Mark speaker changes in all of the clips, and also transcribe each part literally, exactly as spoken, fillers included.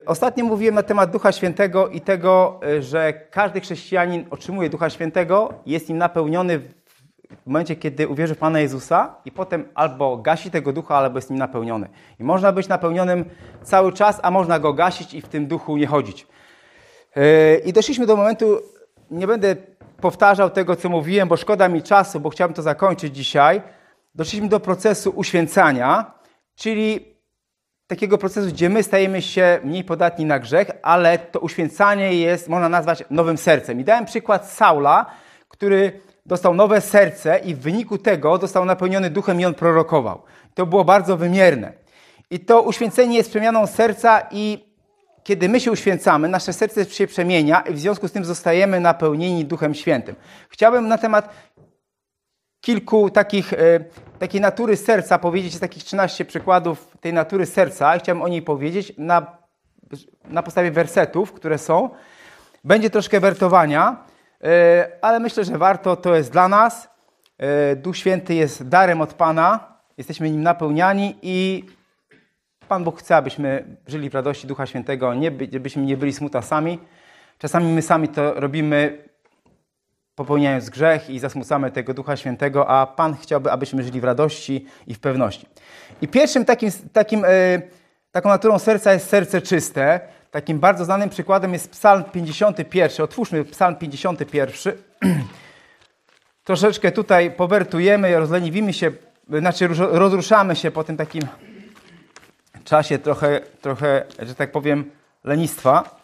Speaker 1: Ostatnio mówiłem na temat Ducha Świętego i tego, że każdy chrześcijanin otrzymuje Ducha Świętego, jest nim napełniony w momencie, kiedy uwierzy w Pana Jezusa i potem albo gasi tego Ducha, albo jest nim napełniony. I można być napełnionym cały czas, a można go gasić i w tym Duchu nie chodzić. I doszliśmy do momentu, nie będę powtarzał tego, co mówiłem, bo szkoda mi czasu, bo chciałbym to zakończyć dzisiaj. Doszliśmy do procesu uświęcania, czyli takiego procesu, gdzie my stajemy się mniej podatni na grzech, ale to uświęcanie jest, można nazwać, nowym sercem. I dałem przykład Saula, który dostał nowe serce i w wyniku tego został napełniony duchem i on prorokował. To było bardzo wymierne. I to uświęcenie jest przemianą serca i kiedy my się uświęcamy, nasze serce się przemienia i w związku z tym zostajemy napełnieni Duchem Świętym. Chciałbym na temat kilku takich, e, takiej natury serca powiedzieć, takich trzynaście przykładów tej natury serca. Chciałbym o niej powiedzieć na, na podstawie wersetów, które są. Będzie troszkę wertowania, e, ale myślę, że warto, to jest dla nas. E, Duch Święty jest darem od Pana, jesteśmy nim napełniani i Pan Bóg chce, abyśmy żyli w radości Ducha Świętego, nie, byśmy nie byli smutasami. Czasami my sami to robimy, popełniając grzech i zasmucamy tego Ducha Świętego, a Pan chciałby, abyśmy żyli w radości i w pewności. I pierwszym takim, takim, e, taką naturą serca jest serce czyste. Takim bardzo znanym przykładem jest Psalm pięćdziesiąty pierwszy. Otwórzmy Psalm pięćdziesiąty pierwszy. Troszeczkę tutaj powertujemy, rozleniwimy się, znaczy rozruszamy się po tym takim czasie trochę, trochę, że tak powiem, lenistwa.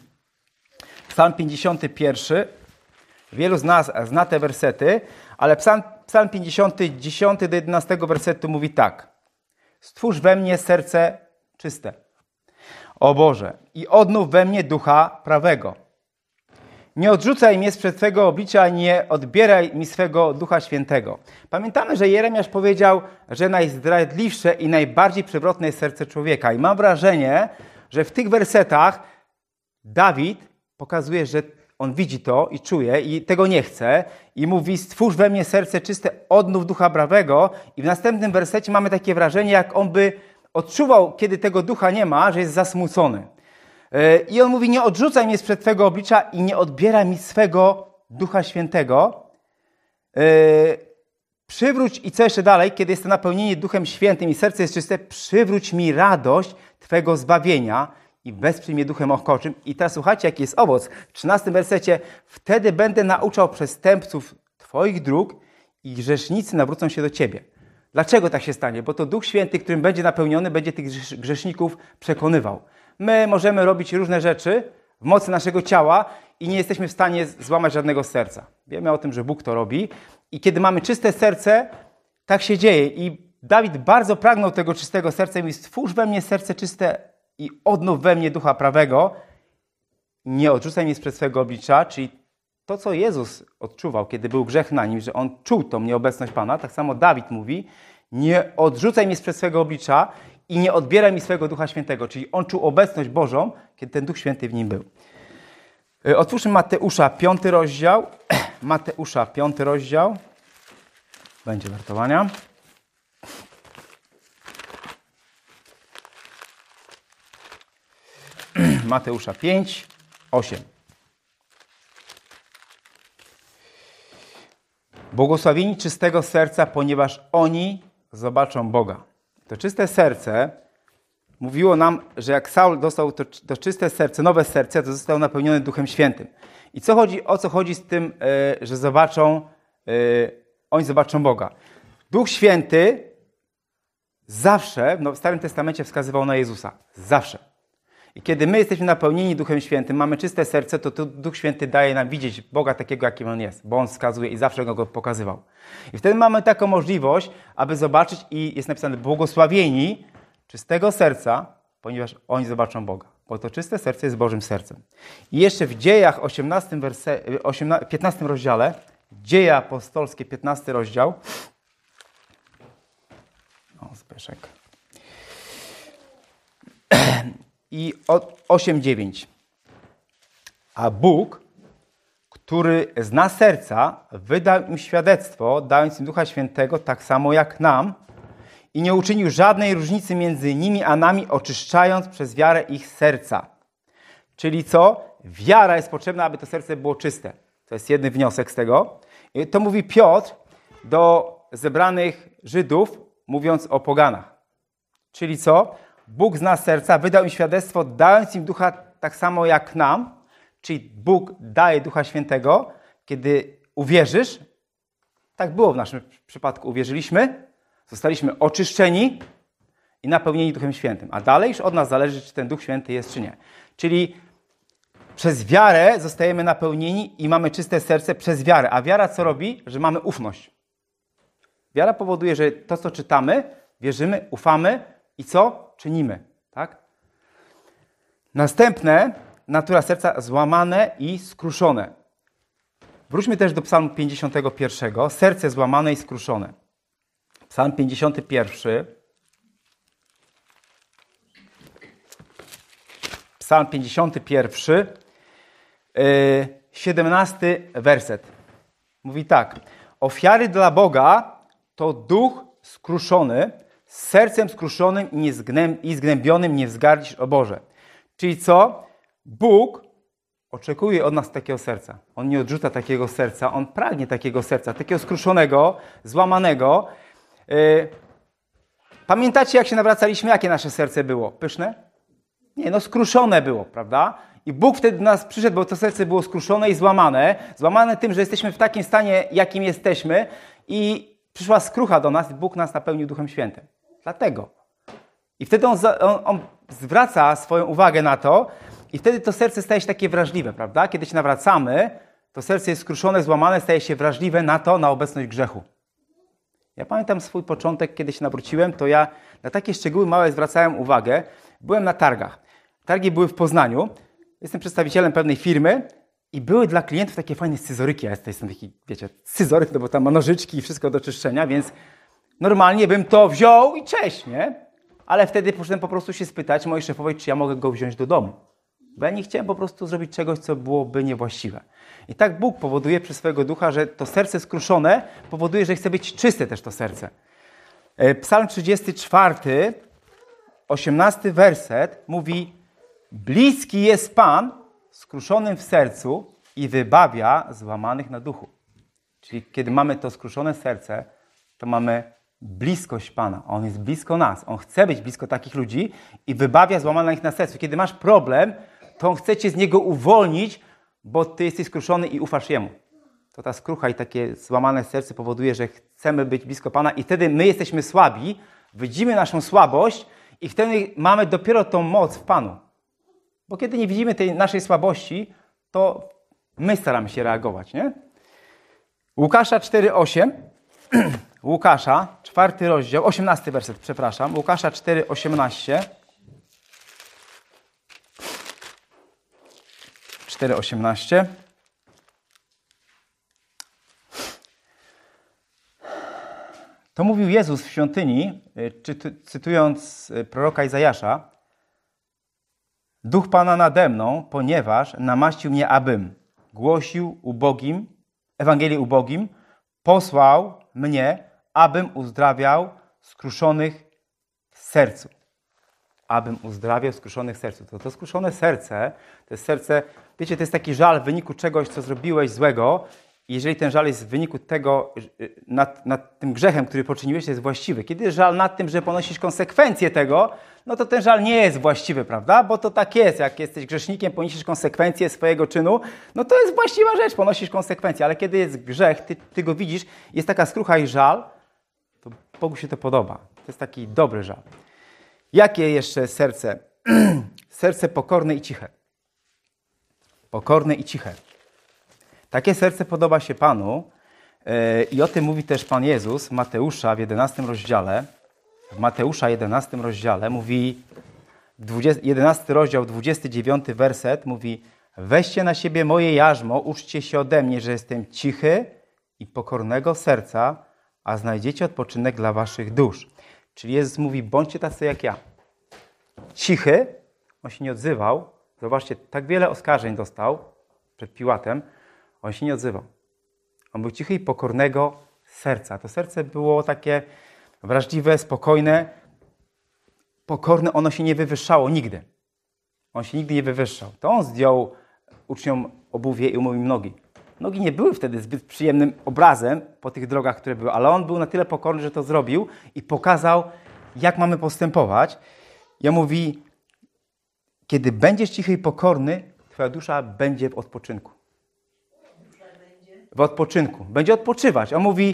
Speaker 1: Psalm pięćdziesiąty pierwszy. Wielu z nas zna te wersety, ale Psalm, Psalm pięćdziesiąty, dziesiąty do jedenastego wersetu mówi tak. Stwórz we mnie serce czyste, o Boże, i odnów we mnie ducha prawego. Nie odrzucaj mnie sprzed Twego oblicza, nie odbieraj mi swego Ducha Świętego. Pamiętamy, że Jeremiasz powiedział, że najzdradliwsze i najbardziej przewrotne jest serce człowieka. I mam wrażenie, że w tych wersetach Dawid pokazuje, że on widzi to i czuje i tego nie chce i mówi, stwórz we mnie serce czyste, odnów ducha prawego. I w następnym wersecie mamy takie wrażenie, jak on by odczuwał, kiedy tego ducha nie ma, że jest zasmucony. I on mówi, nie odrzucaj mnie sprzed Twego oblicza i nie odbieraj mi swego Ducha Świętego. Przywróć, i co jeszcze dalej, kiedy jest to napełnienie Duchem Świętym i serce jest czyste, przywróć mi radość Twego zbawienia i wesprzyj mnie duchem ochkoczym. I teraz słuchajcie, jaki jest owoc. W trzynastym wersecie, wtedy będę nauczał przestępców Twoich dróg i grzesznicy nawrócą się do Ciebie. Dlaczego tak się stanie? Bo to Duch Święty, którym będzie napełniony, będzie tych grzeszników przekonywał. My możemy robić różne rzeczy w mocy naszego ciała i nie jesteśmy w stanie złamać żadnego serca. Wiemy o tym, że Bóg to robi. I kiedy mamy czyste serce, tak się dzieje. I Dawid bardzo pragnął tego czystego serca i mówi, stwórz we mnie serce czyste i odnów we mnie ducha prawego. Nie odrzucaj mnie sprzed swego oblicza, czyli to, co Jezus odczuwał, kiedy był grzech na nim, że on czuł tą nieobecność Pana, tak samo Dawid mówi, nie odrzucaj mnie sprzed swego oblicza i nie odbieraj mi swego Ducha Świętego. Czyli on czuł obecność Bożą, kiedy ten Duch Święty w nim był. Otwórzmy Mateusza, piąty rozdział. Mateusza, piąty rozdział. Będzie wertowania. Mateusza pięć, osiem. Błogosławieni czystego serca, ponieważ oni zobaczą Boga. To czyste serce mówiło nam, że jak Saul dostał to, to czyste serce, nowe serce, to został napełniony Duchem Świętym. I co chodzi, o co chodzi z tym, y, że zobaczą, y, oni zobaczą Boga? Duch Święty zawsze, no w Starym Testamencie wskazywał na Jezusa. Zawsze. I kiedy my jesteśmy napełnieni Duchem Świętym, mamy czyste serce, to, to Duch Święty daje nam widzieć Boga takiego, jakim On jest, bo On wskazuje i zawsze Go pokazywał. I wtedy mamy taką możliwość, aby zobaczyć i jest napisane błogosławieni czystego serca, ponieważ oni zobaczą Boga. Bo to czyste serce jest Bożym sercem. I jeszcze w Dziejach osiemnastym, werse, piętnastym rozdziale, Dzieje apostolskie, piętnasty rozdział. O, Zbyszek. I osiem dziewięć. A Bóg, który zna serca, wydał im świadectwo, dając im Ducha Świętego, tak samo jak nam. i nie uczynił żadnej różnicy między nimi a nami, oczyszczając przez wiarę ich serca. Czyli co? Wiara jest potrzebna, aby to serce było czyste. To jest jeden wniosek z tego. I to mówi Piotr do zebranych Żydów, mówiąc o poganach. Czyli co? Bóg zna serca, wydał im świadectwo, dając im ducha tak samo jak nam. Czyli Bóg daje Ducha Świętego, kiedy uwierzysz. Tak było w naszym przypadku. Uwierzyliśmy, zostaliśmy oczyszczeni i napełnieni Duchem Świętym. A dalej już od nas zależy, czy ten Duch Święty jest, czy nie. Czyli przez wiarę zostajemy napełnieni i mamy czyste serce przez wiarę. A wiara co robi? Że mamy ufność. Wiara powoduje, że to, co czytamy, wierzymy, ufamy i co? Czynimy. Tak? Następne, natura serca złamane i skruszone. Wróćmy też do Psalmu pięćdziesiątego pierwszego. Serce złamane i skruszone. Psalm pięćdziesiąty pierwszy. Psalm pięćdziesiąty pierwszy, siedemnasty werset. Mówi tak. Ofiary dla Boga to duch skruszony, z sercem skruszonym i, niezgnę- i zgnębionym nie wzgardzisz, o Boże. Czyli co? Bóg oczekuje od nas takiego serca. On nie odrzuca takiego serca, On pragnie takiego serca, takiego skruszonego, złamanego. Yy, pamiętacie, jak się nawracaliśmy? Jakie nasze serce było? Pyszne? Nie, no skruszone było, prawda? I Bóg wtedy do nas przyszedł, bo to serce było skruszone i złamane. Złamane tym, że jesteśmy w takim stanie, jakim jesteśmy. I przyszła skrucha do nas i Bóg nas napełnił Duchem Świętym. Dlatego. I wtedy on, on, on zwraca swoją uwagę na to i wtedy to serce staje się takie wrażliwe, prawda? Kiedy się nawracamy, to serce jest skruszone, złamane, staje się wrażliwe na to, na obecność grzechu. Ja pamiętam swój początek, kiedy się nawróciłem, to ja na takie szczegóły małe zwracałem uwagę. Byłem na targach. Targi były w Poznaniu. Jestem przedstawicielem pewnej firmy i były dla klientów takie fajne scyzoryki. Ja jestem taki, wiecie, scyzoryk, no bo tam ma nożyczki i wszystko do czyszczenia, więc normalnie bym to wziął i cześć, nie? Ale wtedy poszedłem po prostu się spytać mojej szefowej, czy ja mogę go wziąć do domu. Bo ja nie chciałem po prostu zrobić czegoś, co byłoby niewłaściwe. I tak Bóg powoduje przez swojego ducha, że to serce skruszone powoduje, że chce być czyste też to serce. Psalm trzydziesty czwarty, osiemnasty werset mówi: bliski jest Pan skruszonym w sercu i wybawia złamanych na duchu. Czyli kiedy mamy to skruszone serce, to mamy bliskość Pana. On jest blisko nas. On chce być blisko takich ludzi i wybawia złamanych na sercu. Kiedy masz problem, to On chce cię z niego uwolnić, bo ty jesteś skruszony i ufasz Jemu. To ta skrucha i takie złamane serce powoduje, że chcemy być blisko Pana i wtedy my jesteśmy słabi, widzimy naszą słabość i wtedy mamy dopiero tą moc w Panu. Bo kiedy nie widzimy tej naszej słabości, to my staramy się reagować, nie? Łukasza cztery osiem. Łukasza, czwarty rozdział, osiemnasty werset, przepraszam. Łukasza cztery osiemnaście. cztery osiemnaście. To mówił Jezus w świątyni, cytując proroka Izajasza: Duch Pana nade mną, ponieważ namaścił mnie, abym głosił ubogim, Ewangelię ubogim, posłał mnie, abym uzdrawiał skruszonych w sercu. Abym uzdrawiał skruszonych w sercu. To, to skruszone serce, to jest serce, wiecie, to jest taki żal w wyniku czegoś, co zrobiłeś złego. I jeżeli ten żal jest w wyniku tego, nad, nad tym grzechem, który poczyniłeś, jest właściwy. Kiedy jest żal nad tym, że ponosisz konsekwencje tego, no to ten żal nie jest właściwy, prawda? Bo to tak jest, jak jesteś grzesznikiem, ponosisz konsekwencje swojego czynu, no to jest właściwa rzecz, ponosisz konsekwencje. Ale kiedy jest grzech, ty, ty go widzisz, jest taka skrucha i żal, to Bogu się to podoba. To jest taki dobry żal. Jakie jeszcze serce? Serce pokorne i ciche. Pokorne i ciche. Takie serce podoba się Panu yy, i o tym mówi też Pan Jezus w Mateusza w jedenastym rozdziale. W Mateusza jedenastym rozdziale mówi, jedenasty rozdział, dwudziesty dziewiąty werset mówi: weźcie na siebie moje jarzmo, uczcie się ode mnie, że jestem cichy i pokornego serca, a znajdziecie odpoczynek dla waszych dusz. Czyli Jezus mówi: bądźcie tacy jak ja. Cichy, on się nie odzywał. Zobaczcie, tak wiele oskarżeń dostał przed Piłatem. On się nie odzywał. On był cichy i pokornego serca. To serce było takie wrażliwe, spokojne, pokorne, ono się nie wywyższało nigdy. On się nigdy nie wywyższał. To on zdjął uczniom obuwie i umył im nogi. Nogi nie były wtedy zbyt przyjemnym obrazem po tych drogach, które były, ale on był na tyle pokorny, że to zrobił i pokazał, jak mamy postępować. Ja mówi, kiedy będziesz cichy i pokorny, twoja dusza będzie w odpoczynku. W odpoczynku. Będzie odpoczywać. On mówi,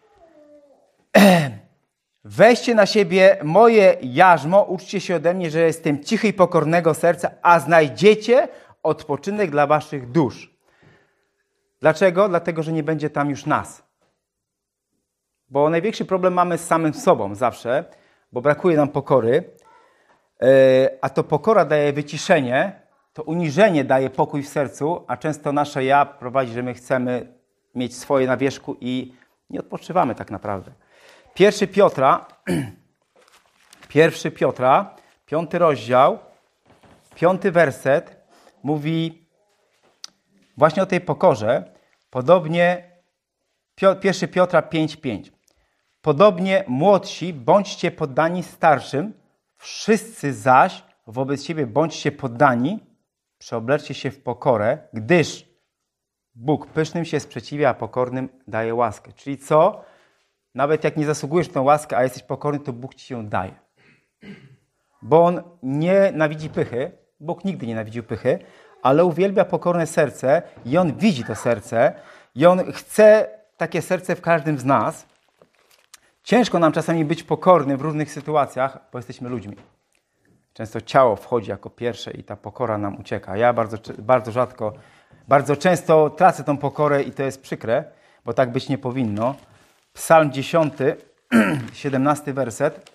Speaker 1: weźcie na siebie moje jarzmo, uczcie się ode mnie, że jestem cichy i pokornego serca, a znajdziecie odpoczynek dla waszych dusz. Dlaczego? Dlatego, że nie będzie tam już nas. Bo największy problem mamy z samym sobą zawsze, bo brakuje nam pokory, a to pokora daje wyciszenie, to uniżenie daje pokój w sercu, a często nasze ja prowadzi, że my chcemy mieć swoje na wierzchu i nie odpoczywamy tak naprawdę. Pierwszy Piotra, pierwszy Piotra, piąty rozdział, piąty werset mówi właśnie o tej pokorze. Podobnie, pierwszy Piotra pięć pięć. Podobnie młodsi, bądźcie poddani starszym, wszyscy zaś wobec siebie bądźcie poddani, przeobleczcie się w pokorę, gdyż Bóg pysznym się sprzeciwia, a pokornym daje łaskę. Czyli co? Nawet jak nie zasługujesz na tę łaskę, a jesteś pokorny, to Bóg ci ją daje. Bo On nie nienawidzi pychy, Bóg nigdy nie nienawidził pychy, ale uwielbia pokorne serce i On widzi to serce i On chce takie serce w każdym z nas. Ciężko nam czasami być pokornym w różnych sytuacjach, bo jesteśmy ludźmi. Często ciało wchodzi jako pierwsze i ta pokora nam ucieka. Ja bardzo, bardzo rzadko, bardzo często tracę tą pokorę i to jest przykre, bo tak być nie powinno. Psalm dziesiąty, siedemnasty werset.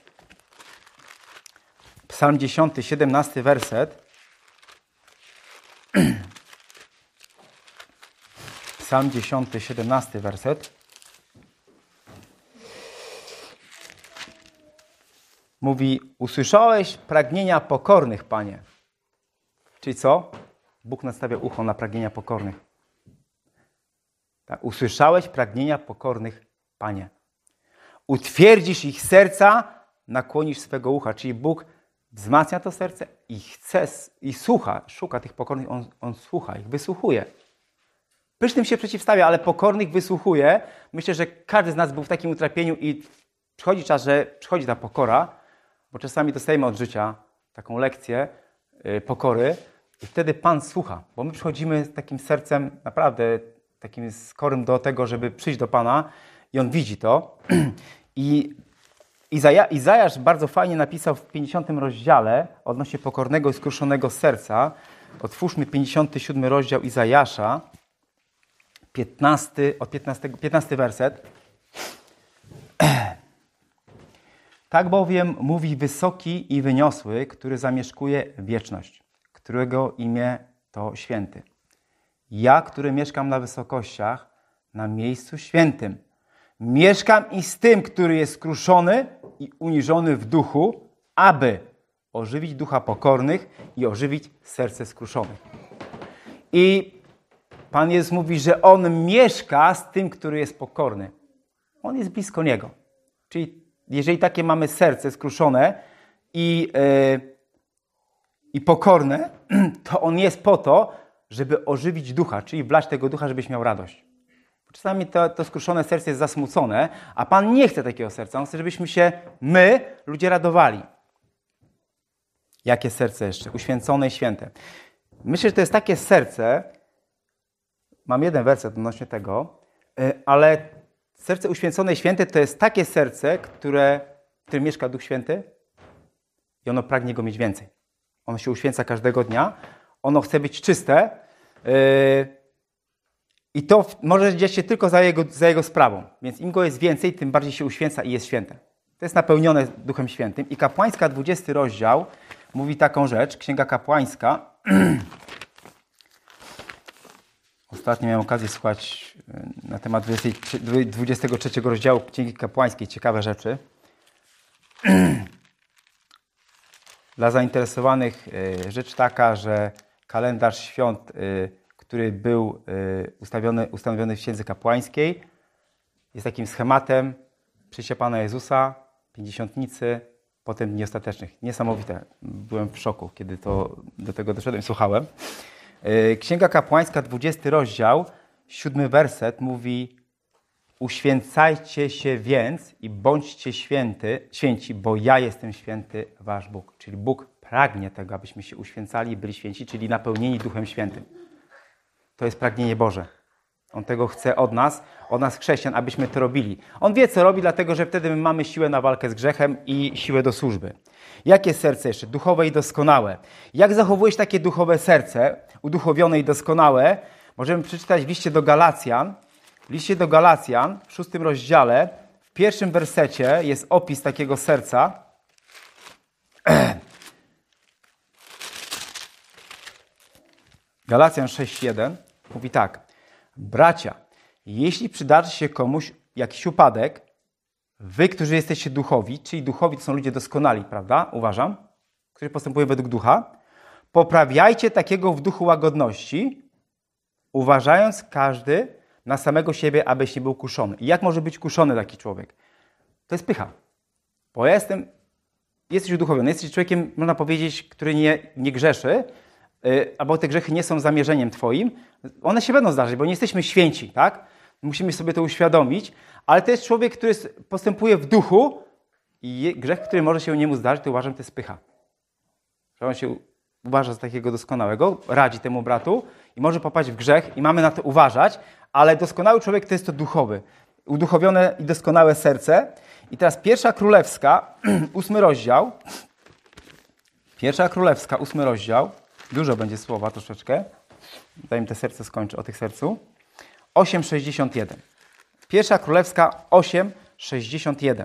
Speaker 1: Psalm dziesiąty, siedemnasty werset. Psalm dziesiąty, siedemnasty werset. Mówi, usłyszałeś pragnienia pokornych, Panie. Czyli co? Bóg nastawia ucho na pragnienia pokornych. Tak, usłyszałeś pragnienia pokornych, Panie. Utwierdzisz ich serca, nakłonisz swego ucha. Czyli Bóg wzmacnia to serce i chce, i słucha, szuka tych pokornych, on, on słucha ich, wysłuchuje. Pysznym się przeciwstawia, ale pokornych wysłuchuje. Myślę, że każdy z nas był w takim utrapieniu i przychodzi czas, że przychodzi ta pokora, bo czasami dostajemy od życia taką lekcję yy, pokory i wtedy Pan słucha, bo my przychodzimy z takim sercem naprawdę takim skorym do tego, żeby przyjść do Pana i On widzi to. I Izaja, Izajasz bardzo fajnie napisał w pięćdziesiątym rozdziale odnośnie pokornego i skruszonego serca. Otwórzmy pięćdziesiąty siódmy rozdział Izajasza, piętnasty, od piętnastego, piętnasty werset. Tak bowiem mówi wysoki i wyniosły, który zamieszkuje wieczność, którego imię to święty. Ja, który mieszkam na wysokościach, na miejscu świętym. Mieszkam i z tym, który jest skruszony i uniżony w duchu, aby ożywić ducha pokornych i ożywić serce skruszonych. I Pan Jezus mówi, że On mieszka z tym, który jest pokorny. On jest blisko Niego. Czyli jeżeli takie mamy serce skruszone i, yy, i pokorne, to On jest po to, żeby ożywić ducha, czyli wlać tego ducha, żebyś miał radość. Czasami to, to skruszone serce jest zasmucone, a Pan nie chce takiego serca. On chce, żebyśmy się, my, ludzie, radowali. Jakie serce jeszcze? Uświęcone i święte. Myślę, że to jest takie serce, mam jeden werset odnośnie tego, ale serce uświęcone i święte to jest takie serce, które, w którym mieszka Duch Święty i ono pragnie go mieć więcej. Ono się uświęca każdego dnia, ono chce być czyste yy, i to może dziać się tylko za jego, za jego sprawą. Więc im go jest więcej, tym bardziej się uświęca i jest święte. To jest napełnione Duchem Świętym. I Kapłańska, dwudziesty rozdział, mówi taką rzecz, Księga Kapłańska. Ostatnio miałem okazję słuchać na temat dwudziestego trzeciego rozdziału Księgi Kapłańskiej. Ciekawe rzeczy. Dla zainteresowanych rzecz taka, że kalendarz świąt, który był ustawiony, ustanowiony w Księdze Kapłańskiej, jest takim schematem przyjścia Pana Jezusa, pięćdziesiątnicy, potem dni ostatecznych. Niesamowite. Byłem w szoku, kiedy to, do tego doszedłem, słuchałem. Księga Kapłańska, dwudziesty rozdział, siódmy werset mówi: uświęcajcie się więc i bądźcie święty, święci, bo ja jestem święty, wasz Bóg. Czyli Bóg pragnie tego, abyśmy się uświęcali i byli święci, czyli napełnieni Duchem Świętym. To jest pragnienie Boże. On tego chce od nas, od nas chrześcijan, abyśmy to robili. On wie, co robi, dlatego że wtedy my mamy siłę na walkę z grzechem i siłę do służby. Jakie serce jeszcze? Duchowe i doskonałe. Jak zachowujesz takie duchowe serce, uduchowione i doskonałe? Możemy przeczytać w liście do Galacjan. W liście do Galacjan, w szóstym rozdziale, w pierwszym wersecie jest opis takiego serca. Galacjan sześć jeden mówi tak: bracia, jeśli przydarzy się komuś jakiś upadek, wy, którzy jesteście duchowi, czyli duchowi to są ludzie doskonali, prawda? Uważam, którzy postępują według ducha, poprawiajcie takiego w duchu łagodności, uważając każdy na samego siebie, abyś nie był kuszony. I jak może być kuszony taki człowiek? To jest pycha. Bo ja jestem, jesteś uduchowiony, jesteś człowiekiem, można powiedzieć, który nie, nie grzeszy, yy, albo te grzechy nie są zamierzeniem twoim. One się będą zdarzyć, bo nie jesteśmy święci, tak? Musimy sobie to uświadomić, ale to jest człowiek, który postępuje w duchu i grzech, który może się niemu zdarzyć, to uważam, to jest pycha. Że on się uważa za takiego doskonałego, radzi temu bratu i może popaść w grzech i mamy na to uważać, ale doskonały człowiek to jest to duchowy, uduchowione i doskonałe serce. I teraz pierwsza królewska, ósmy rozdział, pierwsza królewska, ósmy rozdział, dużo będzie słowa troszeczkę, zanim te serce skończę, o tych sercu, osiem sześćdziesiąt jeden. Pierwsza królewska, osiem sześćdziesiąt jeden.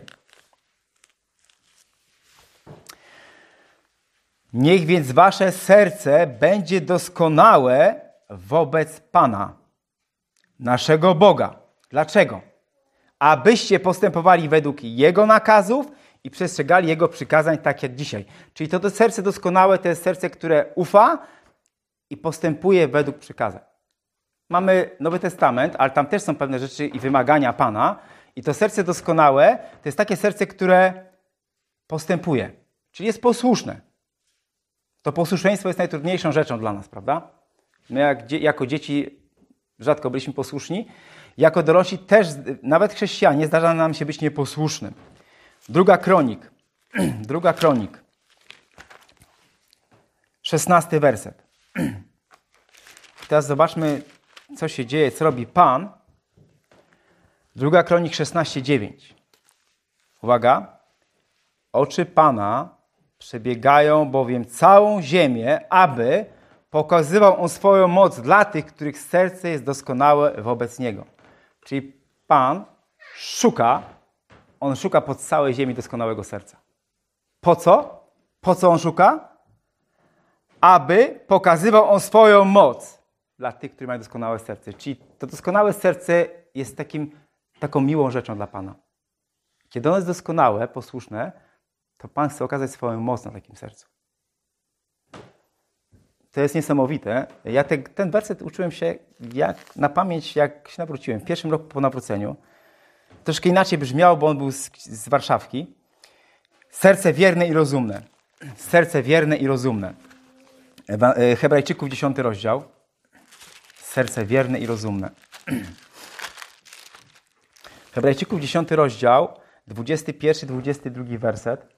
Speaker 1: Niech więc wasze serce będzie doskonałe wobec Pana, naszego Boga. Dlaczego? Abyście postępowali według Jego nakazów i przestrzegali Jego przykazań tak jak dzisiaj. Czyli to, to serce doskonałe to jest serce, które ufa i postępuje według przykazań. Mamy Nowy Testament, ale tam też są pewne rzeczy i wymagania Pana. I to serce doskonałe to jest takie serce, które postępuje, czyli jest posłuszne. To posłuszeństwo jest najtrudniejszą rzeczą dla nas, prawda? My jak, jako dzieci rzadko byliśmy posłuszni. Jako dorośli też, nawet chrześcijanie, zdarza nam się być nieposłusznym. Druga Kronik. Druga Kronik. Szesnasty werset. Teraz zobaczmy, co się dzieje, co robi Pan. Druga Kronik szesnaście dziewięć. Uwaga. Oczy Pana przebiegają bowiem całą ziemię, aby pokazywał On swoją moc dla tych, których serce jest doskonałe wobec Niego. Czyli Pan szuka, On szuka po całej ziemi doskonałego serca. Po co? Po co On szuka? Aby pokazywał On swoją moc dla tych, którzy mają doskonałe serce. Czyli to doskonałe serce jest takim, taką miłą rzeczą dla Pana. Kiedy ono jest doskonałe, posłuszne, to Pan chce okazać swoją moc na takim sercu. To jest niesamowite. Ja te, ten werset uczyłem się jak, na pamięć, jak się nawróciłem. W pierwszym roku po nawróceniu. Troszkę inaczej brzmiało, bo on był z, z Warszawki. Serce wierne i rozumne. Serce wierne i rozumne. Hebrajczyków dziesiąty rozdział. Serce wierne i rozumne. Hebrajczyków dziesiąty rozdział, dwudziesty pierwszy, dwudziesty drugi werset.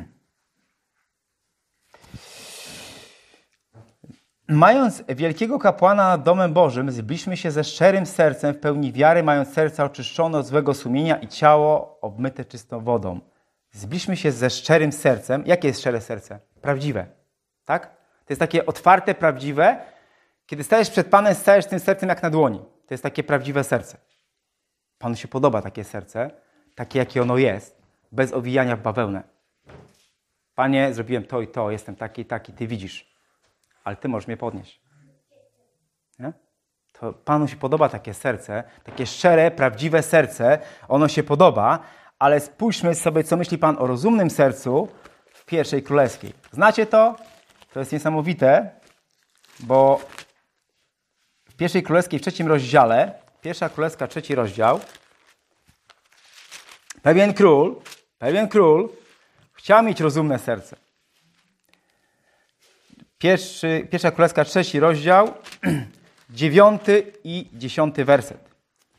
Speaker 1: Mając wielkiego kapłana nad domem Bożym, zbliżmy się ze szczerym sercem, w pełni wiary, mając serce oczyszczone od złego sumienia i ciało obmyte czystą wodą. Zbliżmy się ze szczerym sercem. Jakie jest szczere serce? Prawdziwe. Tak? To jest takie otwarte, prawdziwe. Kiedy stajesz przed Panem, stajesz tym sercem jak na dłoni. To jest takie prawdziwe serce. Panu się podoba takie serce, takie jakie ono jest, bez owijania w bawełnę. Panie, zrobiłem to i to, jestem taki i taki, Ty widzisz. Ale Ty możesz mnie podnieść. Nie? To Panu się podoba takie serce, takie szczere, prawdziwe serce. Ono się podoba, ale spójrzmy sobie, co myśli Pan o rozumnym sercu w pierwszej królewskiej. Znacie to? To jest niesamowite, bo w pierwszej królewskiej, w trzecim rozdziale, pierwsza królewska, trzeci rozdział, pewien król Pewien król chciał mieć rozumne serce. Pierwszy, pierwsza Królewska, trzeci rozdział, dziewiąty i dziesiąty werset.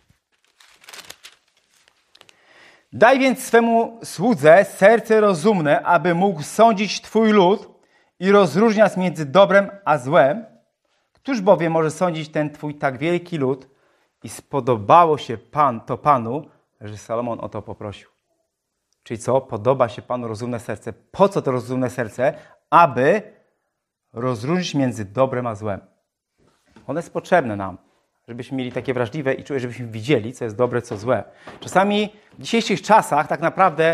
Speaker 1: Daj więc swemu słudze serce rozumne, aby mógł sądzić Twój lud i rozróżniać między dobrem a złem. Któż bowiem może sądzić ten Twój tak wielki lud? I spodobało się Pan to Panu, że Salomon o to poprosił. Czyli co? Podoba się Panu rozumne serce. Po co to rozumne serce? Aby rozróżnić między dobrem a złem. Ono jest potrzebne nam, żebyśmy mieli takie wrażliwe i czułe, żebyśmy widzieli, co jest dobre, co złe. Czasami w dzisiejszych czasach tak naprawdę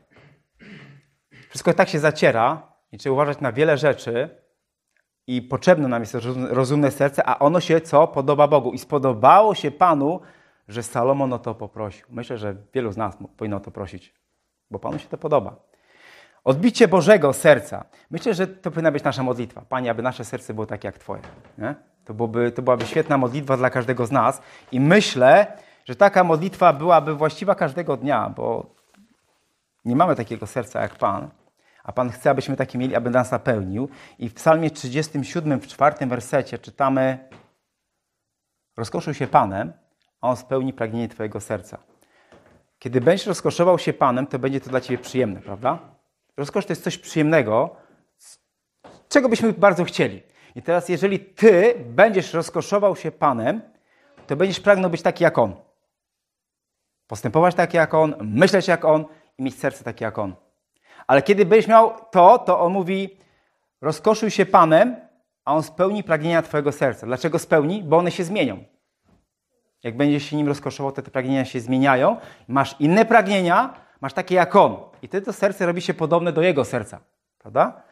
Speaker 1: wszystko tak się zaciera i trzeba uważać na wiele rzeczy i potrzebne nam jest rozumne serce, a ono się co? Podoba Bogu. I spodobało się Panu, że Salomon o to poprosił. Myślę, że wielu z nas powinno o to prosić, bo Panu się to podoba. Odbicie Bożego serca. Myślę, że to powinna być nasza modlitwa. Panie, aby nasze serce było takie jak Twoje. Nie? To, byłoby, to byłaby świetna modlitwa dla każdego z nas. I myślę, że taka modlitwa byłaby właściwa każdego dnia, bo nie mamy takiego serca jak Pan, a Pan chce, abyśmy takie mieli, aby nas napełnił. I w psalmie trzydziestym siódmym, w czwartym wersecie czytamy: rozkoszuj się Panem, a On spełni pragnienie Twojego serca. Kiedy będziesz rozkoszował się Panem, to będzie to dla Ciebie przyjemne, prawda? Rozkosz to jest coś przyjemnego, czego byśmy bardzo chcieli. I teraz, jeżeli Ty będziesz rozkoszował się Panem, to będziesz pragnął być taki jak On. Postępować tak jak On, myśleć jak On i mieć serce takie jak On. Ale kiedy będziesz miał to, to On mówi: rozkoszuj się Panem, a On spełni pragnienia Twojego serca. Dlaczego spełni? Bo one się zmienią. Jak będziesz się nim rozkoszował, to te pragnienia się zmieniają. Masz inne pragnienia, masz takie jak On. I wtedy to serce robi się podobne do Jego serca. Prawda?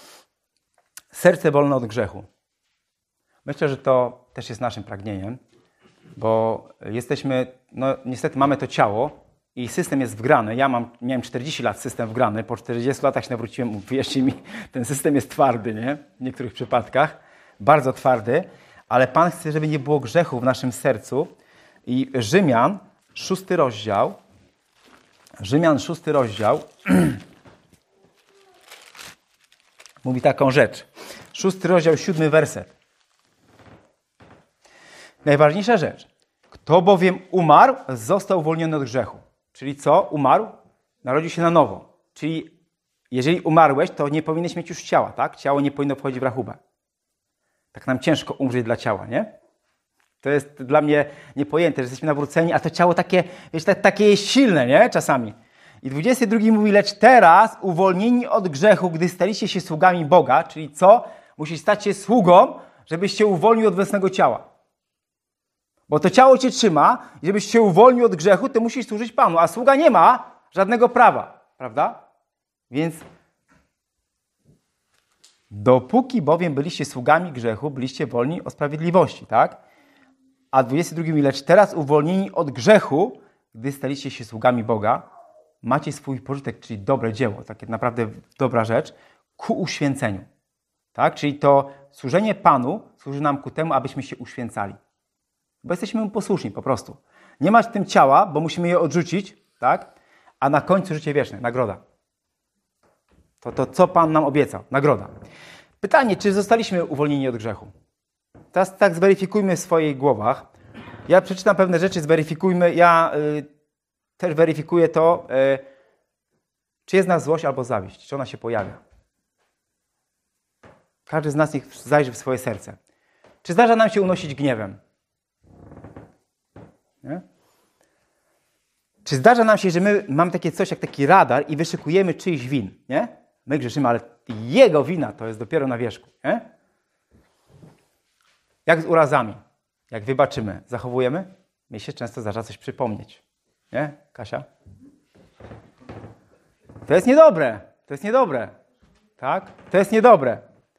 Speaker 1: Serce wolne od grzechu. Myślę, że to też jest naszym pragnieniem, bo jesteśmy, no niestety mamy to ciało i system jest wgrany. Ja mam, miałem czterdzieści lat system wgrany, po czterdziestu latach się nawróciłem, wierzcie mi, ten system jest twardy, nie? W niektórych przypadkach, bardzo twardy, ale Pan chce, żeby nie było grzechu w naszym sercu. I Rzymian, szósty rozdział, Rzymian, szósty rozdział, mówi taką rzecz. Szósty rozdział, siódmy werset. Najważniejsza rzecz. Kto bowiem umarł, został uwolniony od grzechu. Czyli co? Umarł? Narodził się na nowo. Czyli jeżeli umarłeś, to nie powinieneś mieć już ciała, tak? Ciało nie powinno wchodzić w rachubę. Tak nam ciężko umrzeć dla ciała, nie? To jest dla mnie niepojęte, że jesteśmy nawróceni, a to ciało takie, wiesz, takie jest silne, nie? Czasami. I dwudziesty drugi mówi: lecz teraz uwolnieni od grzechu, gdy staliście się sługami Boga, czyli co? Musisz stać się sługą, żebyś się uwolnił od własnego ciała. Bo to ciało cię trzyma i żebyś się uwolnił od grzechu, to musisz służyć Panu, a sługa nie ma żadnego prawa, prawda? Więc dopóki bowiem byliście sługami grzechu, byliście wolni od sprawiedliwości, tak? A dwudziesty drugi mówi: lecz teraz uwolnieni od grzechu, gdy staliście się sługami Boga, macie swój pożytek, czyli dobre dzieło, takie naprawdę dobra rzecz, ku uświęceniu. Tak? Czyli to służenie Panu służy nam ku temu, abyśmy się uświęcali. Bo jesteśmy mu posłuszni po prostu. Nie masz w tym ciała, bo musimy je odrzucić, tak? A na końcu życie wieczne, nagroda. To, to co Pan nam obiecał? Nagroda. Pytanie, czy zostaliśmy uwolnieni od grzechu? Teraz tak zweryfikujmy w swoich głowach. Ja przeczytam pewne rzeczy, zweryfikujmy. Ja y, też weryfikuję to, y, czy jest nas złość albo zawiść, czy ona się pojawia. Każdy z nas niech zajrzy w swoje serce. Czy zdarza nam się unosić gniewem? Nie? Czy zdarza nam się, że my mamy takie coś jak taki radar i wyszykujemy czyjś win, nie? My grzeszymy, ale jego wina to jest dopiero na wierzchu, nie? Jak z urazami, jak wybaczymy, zachowujemy? Mi się często zdarza coś przypomnieć, nie, Kasia? To jest niedobre, to jest niedobre, tak? To jest niedobre.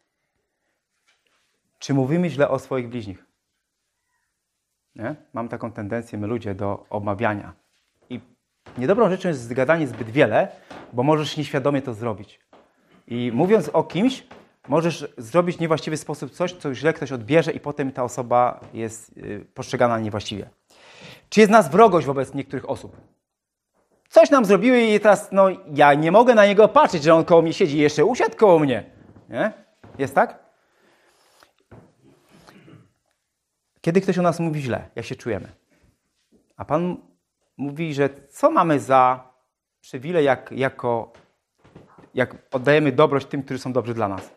Speaker 1: Czy mówimy źle o swoich bliźnich? Nie? Mam taką tendencję, my ludzie, do obmawiania. I niedobrą rzeczą jest zgadanie zbyt wiele, bo możesz nieświadomie to zrobić. I mówiąc o kimś, możesz zrobić w niewłaściwy sposób coś, co źle ktoś odbierze i potem ta osoba jest postrzegana niewłaściwie. Czy jest w nas wrogość wobec niektórych osób? coś nam zrobiły i teraz, no, ja nie mogę na niego patrzeć, że on koło mnie siedzi i jeszcze usiadł koło mnie. Nie? Jest tak? Kiedy ktoś o nas mówi źle, jak się czujemy? A Pan mówi, że co mamy za przywilej, jak, jako, jak oddajemy dobroć tym, którzy są dobrzy dla nas?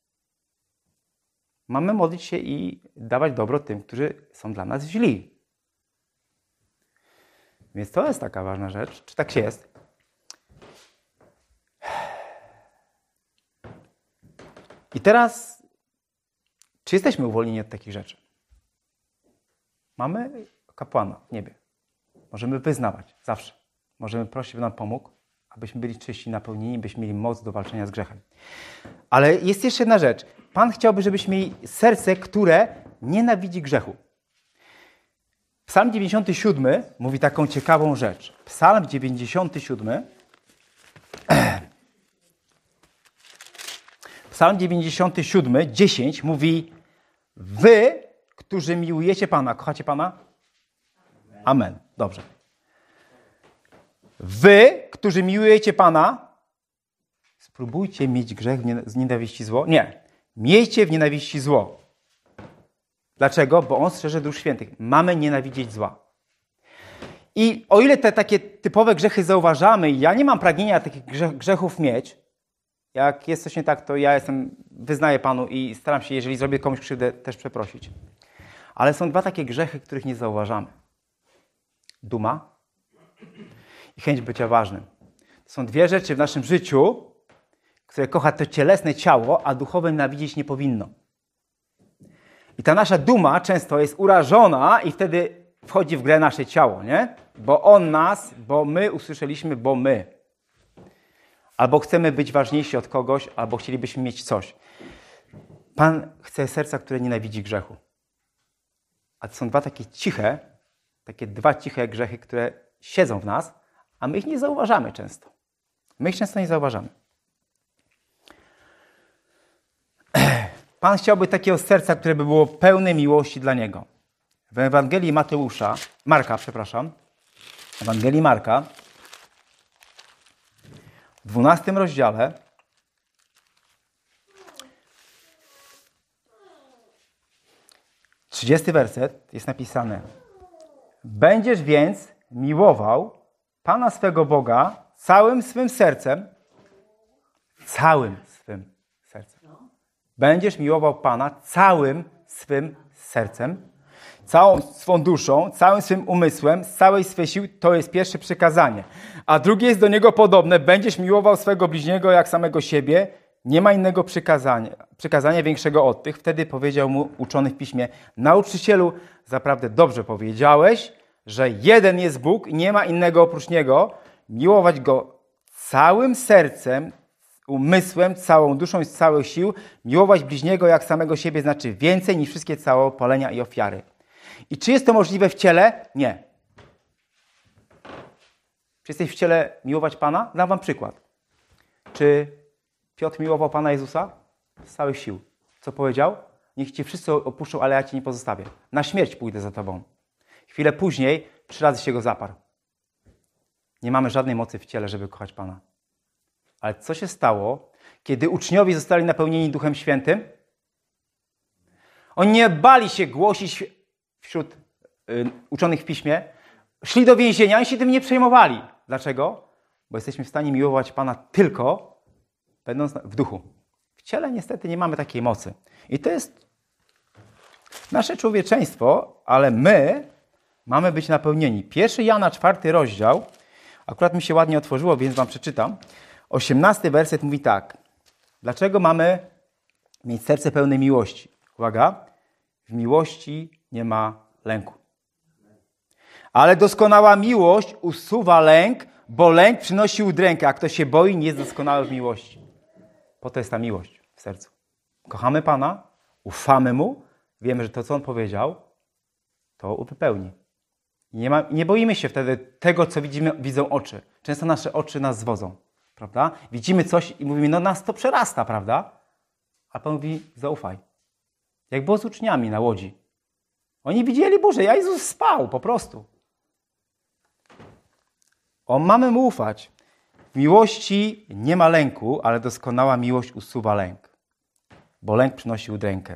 Speaker 1: Mamy modlić się i dawać dobro tym, którzy są dla nas źli. Więc to jest taka ważna rzecz. Czy tak się jest? I teraz, czy jesteśmy uwolnieni od takich rzeczy? Mamy kapłana w niebie. Możemy wyznawać zawsze. Możemy prosić, by nam pomógł, abyśmy byli czyści, napełnieni, byśmy mieli moc do walczenia z grzechem. Ale jest jeszcze jedna rzecz. Pan chciałby, żebyśmy mieli serce, które nienawidzi grzechu. Psalm dziewięćdziesiąty siódmy mówi taką ciekawą rzecz. Psalm dziewięćdziesiąty siódmy. Psalm dziewięćdziesiąty siódmy, dziesięć mówi: wy, którzy miłujecie Pana. Kochacie Pana? Amen. Dobrze. Wy, którzy miłujecie Pana, spróbujcie mieć grzech z nienawiści zło. Nie. Miejcie w nienawiści zło. Dlaczego? Bo On strzeże dusz świętych. Mamy nienawidzieć zła. I o ile te takie typowe grzechy zauważamy, ja nie mam pragnienia takich grzechów mieć, jak jest coś nie tak, to ja jestem, wyznaję Panu i staram się, jeżeli zrobię komuś krzywdę, też przeprosić. Ale są dwa takie grzechy, których nie zauważamy. Duma i chęć bycia ważnym. To są dwie rzeczy w naszym życiu, które kocha to cielesne ciało, a duchowe nienawidzieć nie powinno. I ta nasza duma często jest urażona i wtedy wchodzi w grę nasze ciało, nie? Bo on nas, bo my usłyszeliśmy, bo my. Albo chcemy być ważniejsi od kogoś, albo chcielibyśmy mieć coś. Pan chce serca, które nienawidzi grzechu. A to są dwa takie ciche, takie dwa ciche grzechy, które siedzą w nas, a my ich nie zauważamy często. My ich często nie zauważamy. Pan chciałby takiego serca, które by było pełne miłości dla Niego. W Ewangelii Mateusza, Marka, przepraszam, Ewangelii Marka, w dwunastym rozdziale, trzydziesty werset jest napisane: będziesz więc miłował Pana swego Boga całym swym sercem, całym swym sercem. Będziesz miłował Pana całym swym sercem, całą swą duszą, całym swym umysłem, z całej swej siły. To jest pierwsze przykazanie. A drugie jest do niego podobne. Będziesz miłował swego bliźniego jak samego siebie. Nie ma innego przykazania, przykazania większego od tych. Wtedy powiedział mu uczony w piśmie: nauczycielu, zaprawdę dobrze powiedziałeś, że jeden jest Bóg i nie ma innego oprócz Niego. Miłować Go całym sercem, umysłem, całą duszą i z całych sił. Miłować bliźniego jak samego siebie znaczy więcej niż wszystkie całopalenia i ofiary. I czy jest to możliwe w ciele? Nie. Czy jesteś w ciele miłować Pana? Dam wam przykład. Czy Piotr miłował Pana Jezusa? Z całych sił. Co powiedział? Niech Cię wszyscy opuszczą, ale ja Cię nie pozostawię. Na śmierć pójdę za Tobą. Chwilę później trzy razy się Go zaparł. Nie mamy żadnej mocy w ciele, żeby kochać Pana. Ale co się stało, kiedy uczniowie zostali napełnieni Duchem Świętym? Oni nie bali się głosić wśród y, uczonych w Piśmie. Szli do więzienia i się tym nie przejmowali. Dlaczego? Bo jesteśmy w stanie miłować Pana tylko będąc w duchu. W ciele niestety nie mamy takiej mocy. I to jest nasze człowieczeństwo, ale my mamy być napełnieni. Pierwszy Jana, czwarty rozdział, akurat mi się ładnie otworzyło, więc wam przeczytam. Osiemnasty werset mówi tak. Dlaczego mamy mieć serce pełne miłości? Uwaga, w miłości nie ma lęku. Ale doskonała miłość usuwa lęk, bo lęk przynosi udrękę, a kto się boi, nie jest doskonały w miłości. Po to jest ta miłość w sercu. Kochamy Pana, ufamy Mu, wiemy, że to, co On powiedział, to wypełni. Nie, ma, nie boimy się wtedy tego, co widzimy, widzą oczy. Często nasze oczy nas zwodzą, prawda? Widzimy coś i mówimy, no nas to przerasta, prawda? A Pan mówi, zaufaj. Jak było z uczniami na łodzi. Oni widzieli, Boże, ja Jezus spał po prostu. O, mamy mu ufać. W miłości nie ma lęku, ale doskonała miłość usuwa lęk. Bo lęk przynosi udrękę.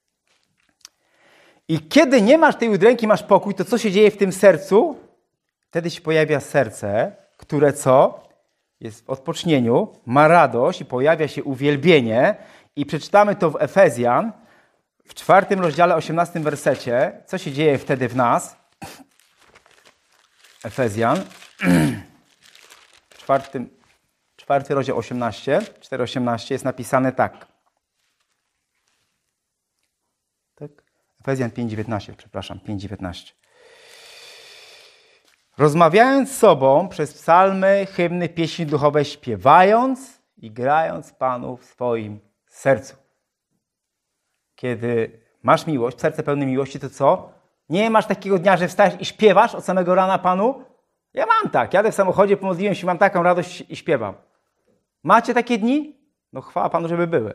Speaker 1: I kiedy nie masz tej udręki, masz pokój, to co się dzieje w tym sercu? Wtedy się pojawia serce, które co? Jest w odpocznieniu, ma radość i pojawia się uwielbienie. I przeczytamy to w Efezjan, w czwartym rozdziale, osiemnastym wersecie. Co się dzieje wtedy w nas? Efezjan, czwartym, czwarty rozdział osiemnaście, cztery osiemnaście jest napisane tak. Tak? Efezjan pięć dziewiętnaście, przepraszam, pięć dziewiętnaście. Rozmawiając z sobą przez psalmy, hymny, pieśni duchowe, śpiewając i grając Panu w swoim sercu. Kiedy masz miłość, serce pełne miłości, to co? Nie masz takiego dnia, że wstajesz i śpiewasz od samego rana Panu? Ja mam tak. Jadę w samochodzie, pomodliłem się, mam taką radość i śpiewam. Macie takie dni? No chwała Panu, żeby były.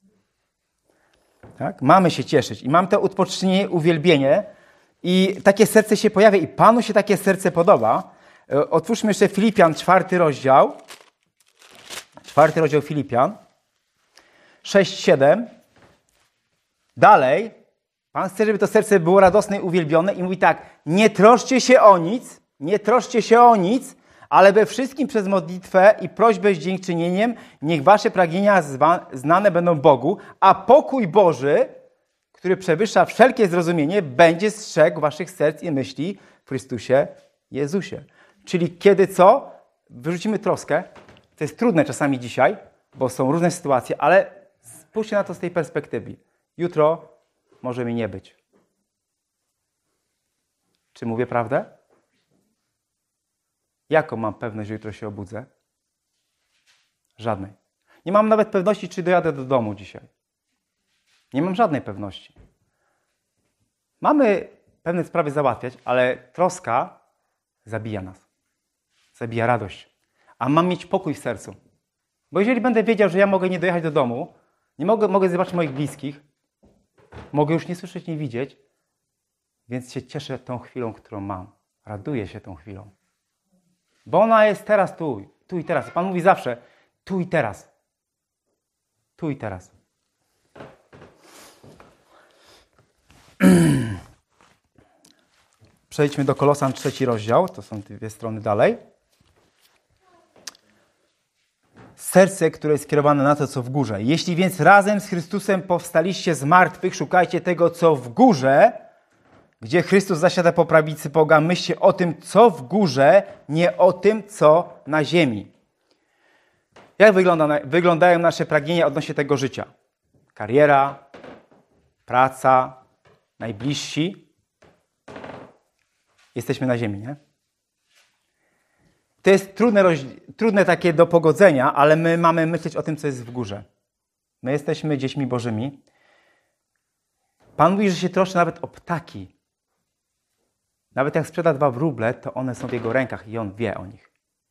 Speaker 1: Tak? Mamy się cieszyć. I mam to odpocznienie, uwielbienie. I takie serce się pojawia. I Panu się takie serce podoba. Otwórzmy jeszcze Filipian, czwarty rozdział. Czwarty rozdział Filipian. sześć siedem. Dalej. Pan chce, żeby to serce było radosne i uwielbione. I mówi tak. Nie troszcie się o nic. Nie troszcie się o nic. Ale we wszystkim przez modlitwę i prośbę z dziękczynieniem niech wasze pragnienia znane będą Bogu, a pokój Boży, który przewyższa wszelkie zrozumienie, będzie strzegł waszych serc i myśli w Chrystusie Jezusie. Czyli kiedy co? Wyrzucimy troskę. To jest trudne czasami dzisiaj, bo są różne sytuacje, ale spójrzcie na to z tej perspektywy. Jutro może mi nie być. Czy mówię prawdę? Jaką mam pewność, że jutro się obudzę? Żadnej. Nie mam nawet pewności, czy dojadę do domu dzisiaj. Nie mam żadnej pewności. Mamy pewne sprawy załatwiać, ale troska zabija nas. Zabija radość. A mam mieć pokój w sercu. Bo jeżeli będę wiedział, że ja mogę nie dojechać do domu, nie mogę, mogę zobaczyć moich bliskich, mogę już nie słyszeć, nie widzieć, więc się cieszę tą chwilą, którą mam. Raduję się tą chwilą. Bo ona jest teraz tu, tu i teraz. Pan mówi zawsze, tu i teraz. Tu i teraz. Przejdźmy do Kolosan, trzeci rozdział. To są dwie strony dalej. Serce, które jest skierowane na to, co w górze. Jeśli więc razem z Chrystusem powstaliście z martwych, szukajcie tego, co w górze, gdzie Chrystus zasiada po prawicy Boga, myślcie o tym, co w górze, nie o tym, co na ziemi. Jak wygląda, wyglądają nasze pragnienia odnośnie tego życia? Kariera, praca, najbliżsi. Jesteśmy na ziemi, nie? To jest trudne, trudne takie do pogodzenia, ale my mamy myśleć o tym, co jest w górze. My jesteśmy dziećmi Bożymi. Pan mówi, że się troszczy nawet o ptaki. Nawet jak sprzeda dwa wróble, to one są w jego rękach i on wie o nich.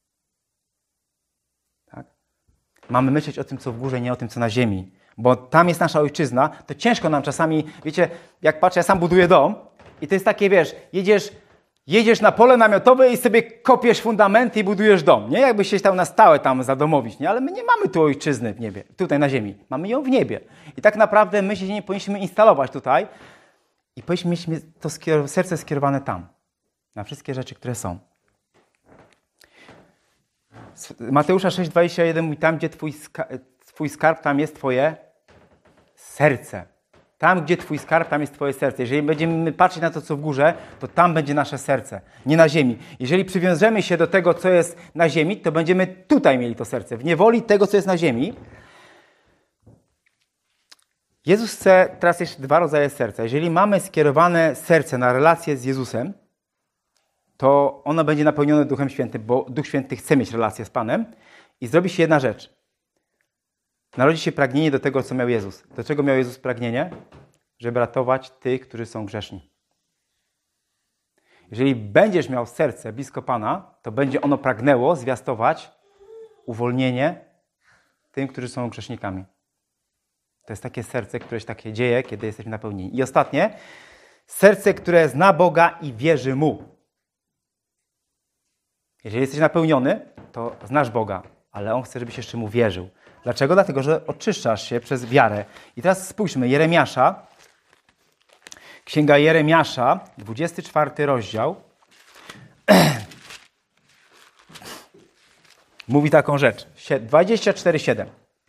Speaker 1: Tak? Mamy myśleć o tym, co w górze, nie o tym, co na ziemi. Bo tam jest nasza ojczyzna. To ciężko nam czasami, wiecie, jak patrzę, ja sam buduję dom i to jest takie, wiesz, jedziesz, jedziesz na pole namiotowe i sobie kopiesz fundamenty i budujesz dom. Nie? Jakbyś się stał na stałe tam zadomowić, nie? Ale my nie mamy tu ojczyzny w niebie, tutaj na ziemi. Mamy ją w niebie. I tak naprawdę my się nie powinniśmy instalować tutaj, i powinniśmy mieć to skier- serce skierowane tam. Na wszystkie rzeczy, które są. Mateusza sześć dwadzieścia jeden mówi, tam gdzie twój, ska- twój skarb, tam jest twoje serce. Tam gdzie twój skarb, tam jest twoje serce. Jeżeli będziemy patrzeć na to, co w górze, to tam będzie nasze serce, nie na ziemi. Jeżeli przywiążemy się do tego, co jest na ziemi, to będziemy tutaj mieli to serce. W niewoli tego, co jest na ziemi. Jezus chce, teraz jeszcze dwa rodzaje serca. Jeżeli mamy skierowane serce na relację z Jezusem, to ono będzie napełnione Duchem Świętym, bo Duch Święty chce mieć relację z Panem i zrobi się jedna rzecz. Narodzi się pragnienie do tego, co miał Jezus. Do czego miał Jezus pragnienie? Żeby ratować tych, którzy są grzeszni. Jeżeli będziesz miał serce blisko Pana, to będzie ono pragnęło zwiastować uwolnienie tym, którzy są grzesznikami. To jest takie serce, które się takie dzieje, kiedy jesteśmy napełnieni. I ostatnie, serce, które zna Boga i wierzy Mu. Jeżeli jesteś napełniony, to znasz Boga, ale On chce, żebyś jeszcze Mu wierzył. Dlaczego? Dlatego, że oczyszczasz się przez wiarę. I teraz spójrzmy, Jeremiasza, Księga Jeremiasza, dwudziesty czwarty rozdział, mówi taką rzecz, dwadzieścia cztery siedem.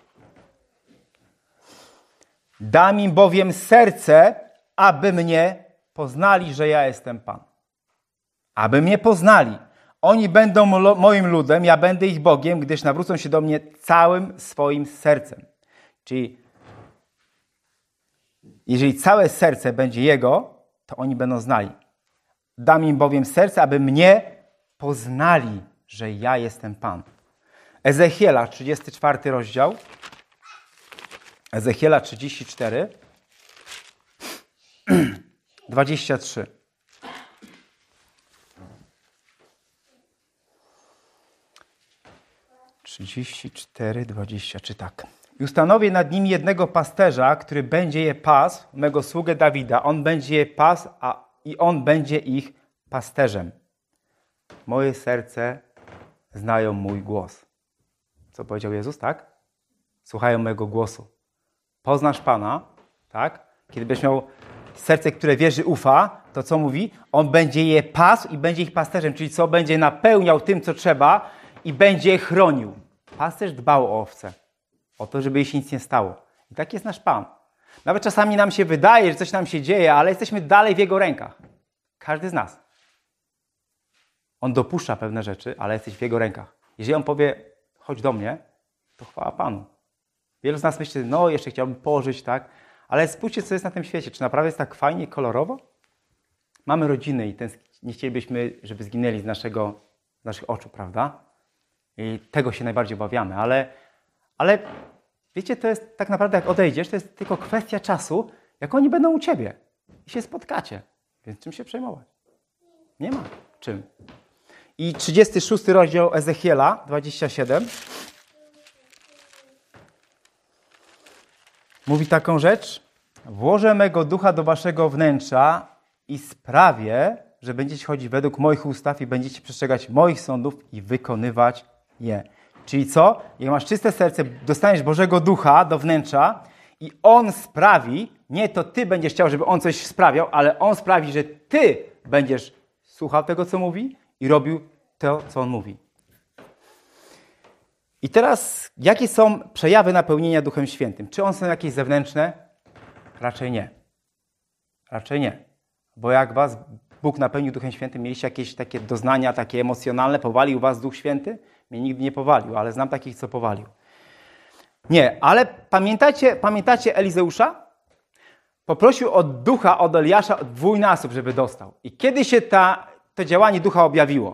Speaker 1: Dam im bowiem serce, aby mnie poznali, że ja jestem Pan. Aby mnie poznali. Oni będą moim ludem, ja będę ich Bogiem, gdyż nawrócą się do mnie całym swoim sercem. Czyli jeżeli całe serce będzie Jego, to oni będą znali. Dam im bowiem serce, aby mnie poznali, że ja jestem Pan. Ezechiela, trzydziesty czwarty rozdział. Ezechiela trzydzieści cztery, dwadzieścia trzy. trzydzieści cztery, dwadzieścia trzy, tak. I ustanowię nad nimi jednego pasterza, który będzie je pasł, mego sługę Dawida. On będzie je pasł, a i on będzie ich pasterzem. Moje serce znają mój głos. Co powiedział Jezus, tak? Słuchają mojego głosu. Poznasz Pana, tak? Kiedy będziesz miał serce, które wierzy, ufa, to co mówi? On będzie je pasł i będzie ich pasterzem, czyli co? Będzie napełniał tym, co trzeba i będzie je chronił. Pasterz dbał o owce, o to, żeby jej się nic nie stało. I tak jest nasz Pan. Nawet czasami nam się wydaje, że coś nam się dzieje, ale jesteśmy dalej w Jego rękach. Każdy z nas. On dopuszcza pewne rzeczy, ale jesteś w Jego rękach. Jeżeli On powie, chodź do mnie, to chwała Panu. Wielu z nas myśli, no jeszcze chciałbym pożyć, tak? Ale spójrzcie, co jest na tym świecie. Czy naprawdę jest tak fajnie i kolorowo? Mamy rodziny i nie chcielibyśmy, żeby zginęli z, naszego, z naszych oczu, prawda? I tego się najbardziej obawiamy. Ale, ale wiecie, to jest tak naprawdę, jak odejdziesz, to jest tylko kwestia czasu, jak oni będą u ciebie i się spotkacie. Więc czym się przejmować? Nie ma czym. I trzydziesty szósty rozdział Ezechiela, dwadzieścia siedem. Mówi taką rzecz. Włożę mego ducha do waszego wnętrza i sprawię, że będziecie chodzić według moich ustaw i będziecie przestrzegać moich sądów i wykonywać je. Czyli co? Jak masz czyste serce, dostaniesz Bożego Ducha do wnętrza i On sprawi, nie to ty będziesz chciał, żeby On coś sprawiał, ale On sprawi, że ty będziesz słuchał tego, co mówi i robił to, co On mówi. I teraz, jakie są przejawy napełnienia Duchem Świętym? Czy one są jakieś zewnętrzne? Raczej nie. Raczej nie. Bo jak was Bóg napełnił Duchem Świętym, mieliście jakieś takie doznania, takie emocjonalne, powalił was Duch Święty? Mnie nigdy nie powalił, ale znam takich, co powalił. Nie, ale pamiętacie, pamiętacie Elizeusza? Poprosił od Ducha, od Eliasza dwójnasób, żeby dostał. I kiedy się ta, to działanie Ducha objawiło?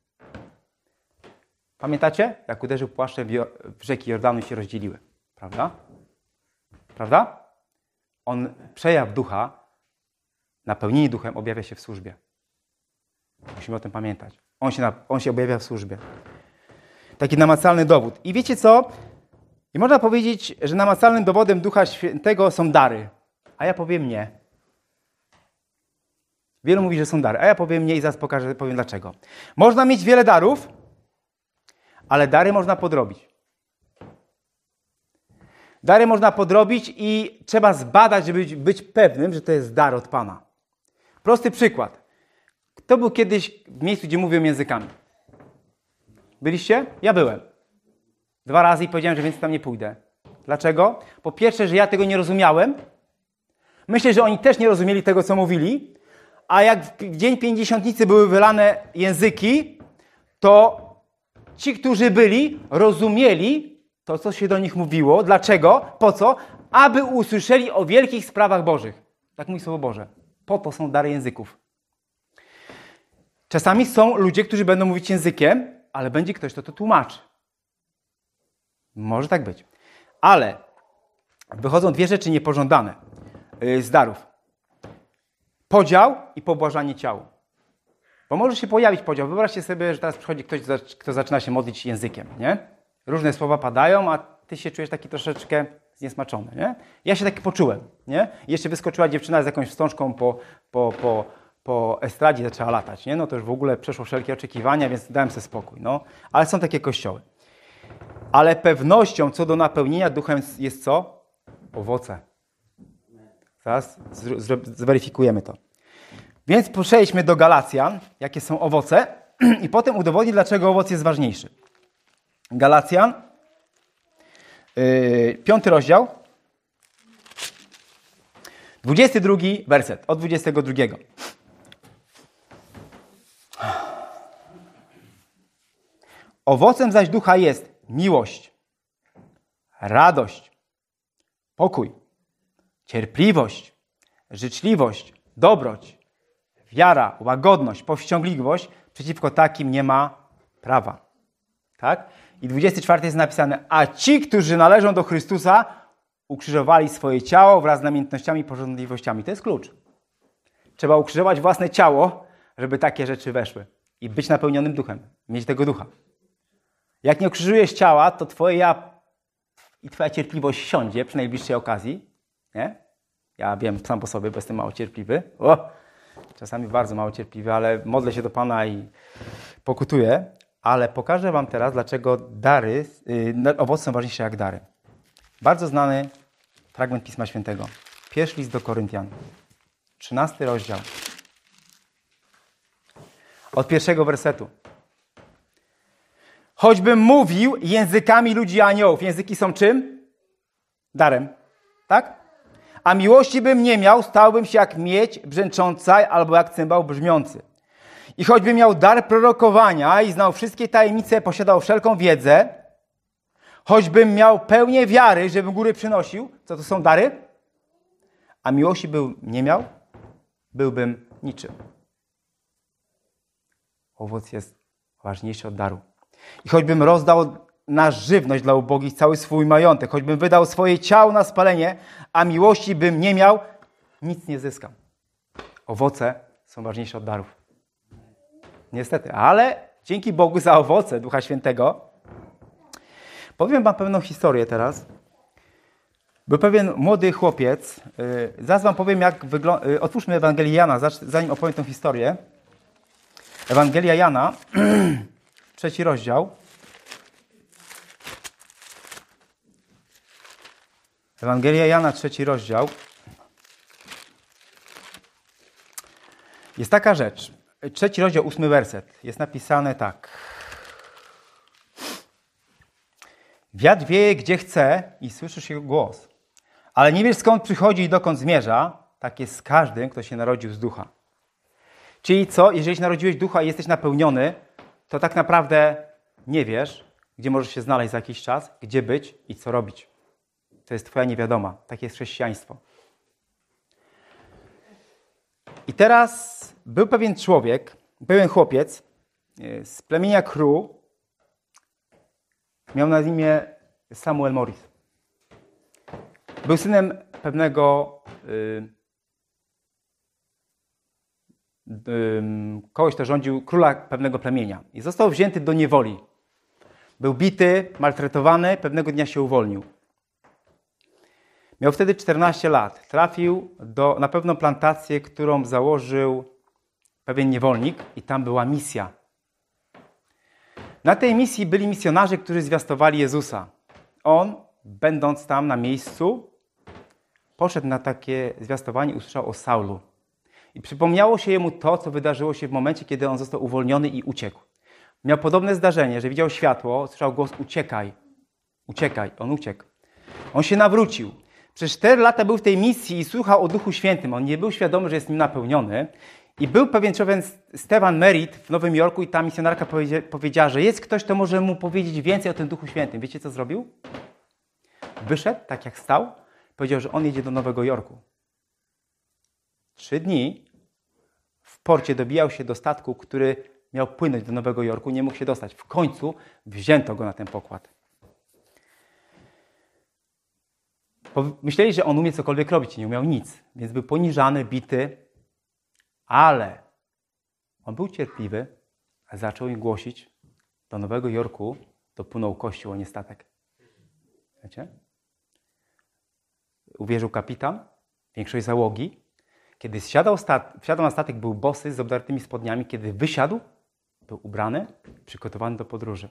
Speaker 1: Pamiętacie? Jak uderzył płaszczem w rzeki Jordanu i się rozdzieliły. Prawda? Prawda? On, przejaw Ducha, napełnienie Duchem objawia się w służbie. Musimy o tym pamiętać. On się, on się objawia w służbie. Taki namacalny dowód. I wiecie co? I można powiedzieć, że namacalnym dowodem Ducha Świętego są dary. A ja powiem nie. Wielu mówi, że są dary. A ja powiem nie i zaraz pokażę, powiem dlaczego. Można mieć wiele darów, ale dary można podrobić. Dary można podrobić i trzeba zbadać, żeby być pewnym, że to jest dar od Pana. Prosty przykład. Kto był kiedyś w miejscu, gdzie mówią językami? Byliście? Ja byłem. Dwa razy i powiedziałem, że więcej tam nie pójdę. Dlaczego? Po pierwsze, że ja tego nie rozumiałem. Myślę, że oni też nie rozumieli tego, co mówili. A jak w dzień pięćdziesiątnicy były wylane języki, to ci, którzy byli, rozumieli to, co się do nich mówiło. Dlaczego? Po co? Aby usłyszeli o wielkich sprawach Bożych. Tak mówi Słowo Boże. Po to są dary języków. Czasami są ludzie, którzy będą mówić językiem, ale będzie ktoś, kto to tłumaczy. Może tak być. Ale wychodzą dwie rzeczy niepożądane z darów. Podział i pobłażanie ciału. Bo może się pojawić podział. Wyobraźcie sobie, że teraz przychodzi ktoś, kto zaczyna się modlić językiem, nie? Różne słowa padają, a ty się czujesz taki troszeczkę zniesmaczony, nie? Ja się tak poczułem, nie? I jeszcze wyskoczyła dziewczyna z jakąś wstążką po, po, po, po estradzie zaczęła latać, nie? No to już w ogóle przeszło wszelkie oczekiwania, więc dałem sobie spokój, no. Ale są takie kościoły. Ale pewnością co do napełnienia duchem jest co? Owoce. Zaraz zweryfikujemy to. Więc przejdźmy do Galacjan, jakie są owoce i potem udowodnię, dlaczego owoc jest ważniejszy. Galacjan, yy, piąty rozdział, dwudziesty drugi werset, od dwudziestego drugiego. Owocem zaś ducha jest miłość, radość, pokój, cierpliwość, życzliwość, dobroć, wiara, łagodność, powściągliwość. Przeciwko takim nie ma prawa. Tak? I dwudziesty czwarty jest napisane, a ci, którzy należą do Chrystusa, ukrzyżowali swoje ciało wraz z namiętnościami i pożądliwościami. To jest klucz. Trzeba ukrzyżować własne ciało, żeby takie rzeczy weszły. I być napełnionym duchem. Mieć tego ducha. Jak nie ukrzyżujesz ciała, to twoje ja i twoja cierpliwość siądzie przy najbliższej okazji. Nie? Ja wiem sam po sobie, bo jestem mało cierpliwy. O! Czasami bardzo mało cierpliwy, ale modlę się do Pana i pokutuję. Ale pokażę wam teraz, dlaczego dary, yy, owoce są ważniejsze jak dary. Bardzo znany fragment Pisma Świętego. Pierwszy list do Koryntian. trzynasty rozdział. Od pierwszego wersetu. Choćbym mówił językami ludzi i aniołów. Języki są czym? Darem. Tak? A miłości bym nie miał, stałbym się jak miedź brzęcząca albo jak cymbał brzmiący. I choćbym miał dar prorokowania i znał wszystkie tajemnice, posiadał wszelką wiedzę, choćbym miał pełnię wiary, żebym góry przynosił, co to są dary? A miłości bym nie miał, byłbym niczym. Owoc jest ważniejszy od daru. I choćbym rozdał na żywność dla ubogich cały swój majątek, choćbym wydał swoje ciało na spalenie, a miłości bym nie miał, nic nie zyskam. Owoce są ważniejsze od darów. Niestety, ale dzięki Bogu za owoce Ducha Świętego. Powiem wam pewną historię teraz. Był pewien młody chłopiec. Zaraz wam powiem, jak wygląda. Otwórzmy Ewangelię Jana, zanim opowiem tę historię. Ewangelia Jana, trzeci rozdział. Ewangelia Jana, trzeci rozdział. Jest taka rzecz. Trzeci rozdział, ósmy werset. Jest napisane tak. Wiatr wieje, gdzie chce i słyszysz jego głos. Ale nie wiesz, skąd przychodzi i dokąd zmierza. Tak jest z każdym, kto się narodził z ducha. Czyli co? Jeżeli się narodziłeś ducha i jesteś napełniony, to tak naprawdę nie wiesz, gdzie możesz się znaleźć za jakiś czas, gdzie być i co robić. To jest twoja niewiadoma. Takie jest chrześcijaństwo. I teraz był pewien człowiek, pewien chłopiec z plemienia Kru. Miał na imię Samuel Morris. Był synem pewnego yy, yy, kogoś, kto rządził, króla pewnego plemienia. I został wzięty do niewoli. Był bity, maltretowany, pewnego dnia się uwolnił. Miał wtedy czternaście lat. Trafił do, na pewną plantację, którą założył pewien niewolnik i tam była misja. Na tej misji byli misjonarze, którzy zwiastowali Jezusa. On, będąc tam na miejscu, poszedł na takie zwiastowanie i usłyszał o Saulu. I przypomniało się jemu to, co wydarzyło się w momencie, kiedy on został uwolniony i uciekł. Miał podobne zdarzenie, że widział światło, słyszał głos uciekaj, uciekaj. On uciekł. On się nawrócił. Przez cztery lata był w tej misji i słuchał o Duchu Świętym. On nie był świadomy, że jest nim napełniony. I był pewien człowiek, Stefan Merritt w Nowym Jorku i ta misjonarka powiedziała, że jest ktoś, kto może mu powiedzieć więcej o tym Duchu Świętym. Wiecie, co zrobił? Wyszedł, tak jak stał, powiedział, że on jedzie do Nowego Jorku. Trzy dni w porcie dobijał się do statku, który miał płynąć do Nowego Jorku, nie mógł się dostać. W końcu wzięto go na ten pokład. Myśleli, że on umie cokolwiek robić, nie umiał nic, więc był poniżany, bity, ale on był cierpliwy, a zaczął im głosić, do Nowego Jorku dopłynął kościół, a nie statek. Wiecie? Uwierzył kapitan, większość załogi. Kiedy wsiadał, stat- wsiadał na statek, był bosy z obdartymi spodniami. Kiedy wysiadł, był ubrany, przygotowany do podróży.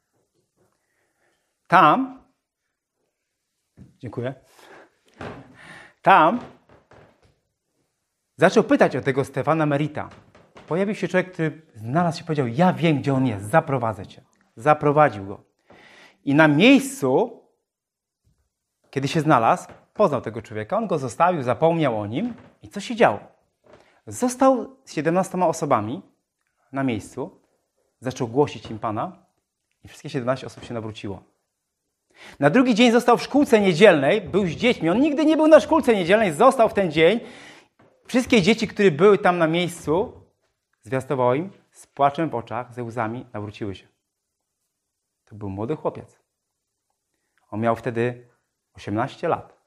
Speaker 1: Tam, dziękuję, tam zaczął pytać o tego Stefana Merita. Pojawił się człowiek, który znalazł się i powiedział, ja wiem, gdzie on jest, zaprowadzę cię. Zaprowadził go. I na miejscu, kiedy się znalazł, poznał tego człowieka, on go zostawił, zapomniał o nim. I co się działo? Został z siedemnastoma osobami na miejscu, zaczął głosić im Pana i wszystkie siedemnaście osób się nawróciło. Na drugi dzień został w szkółce niedzielnej, był z dziećmi. On nigdy nie był na szkółce niedzielnej, został w ten dzień. Wszystkie dzieci, które były tam na miejscu, zwiastował im, z płaczem w oczach, ze łzami, nawróciły się. To był młody chłopiec. On miał wtedy osiemnaście lat.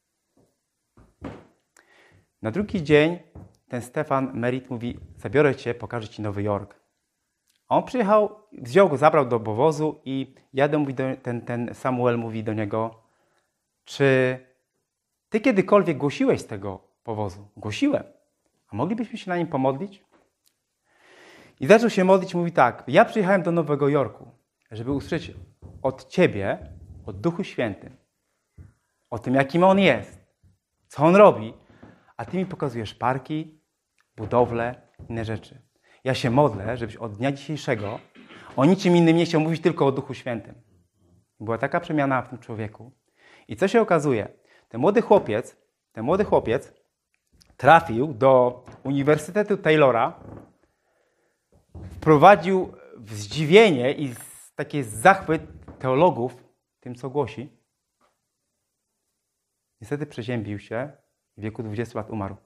Speaker 1: Na drugi dzień ten Stefan Merit mówi, zabiorę cię, pokażę ci Nowy Jork. A on przyjechał, wziął go, zabrał do obozu i jadę, mówi do, ten, ten Samuel mówi do niego, czy ty kiedykolwiek głosiłeś z tego powozu? Głosiłem. A moglibyśmy się na nim pomodlić? I zaczął się modlić, mówi tak, ja przyjechałem do Nowego Jorku, żeby usłyszeć od ciebie, o Duchu Świętym, o tym, jakim on jest, co on robi, a ty mi pokazujesz parki, budowle, inne rzeczy. Ja się modlę, żebyś od dnia dzisiejszego o niczym innym nie chciał mówić, tylko o Duchu Świętym. Była taka przemiana w tym człowieku. I co się okazuje? Ten młody chłopiec, ten młody chłopiec trafił do Uniwersytetu Taylora, wprowadził w zdziwienie i taki zachwyt teologów tym, co głosi. Niestety przeziębił się i w wieku dwudziestu lat umarł.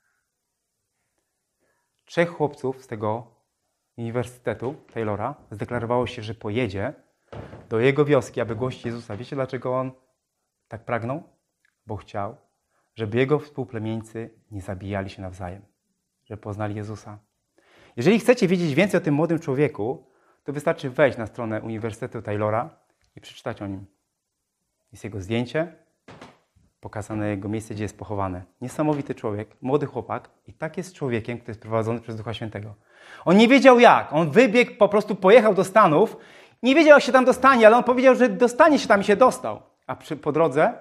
Speaker 1: Trzech chłopców z tego Uniwersytetu Taylora zdeklarowało się, że pojedzie do jego wioski, aby głosić Jezusa. Wiecie, dlaczego on tak pragnął? Bo chciał, żeby jego współplemieńcy nie zabijali się nawzajem, żeby poznali Jezusa. Jeżeli chcecie wiedzieć więcej o tym młodym człowieku, to wystarczy wejść na stronę Uniwersytetu Taylora i przeczytać o nim. Jest jego zdjęcie, pokazane jego miejsce, gdzie jest pochowany. Niesamowity człowiek, młody chłopak i tak jest człowiekiem, który jest prowadzony przez Ducha Świętego. On nie wiedział jak, on wybiegł, po prostu pojechał do Stanów, nie wiedział jak się tam dostanie, ale on powiedział, że dostanie się tam i się dostał. A przy, po drodze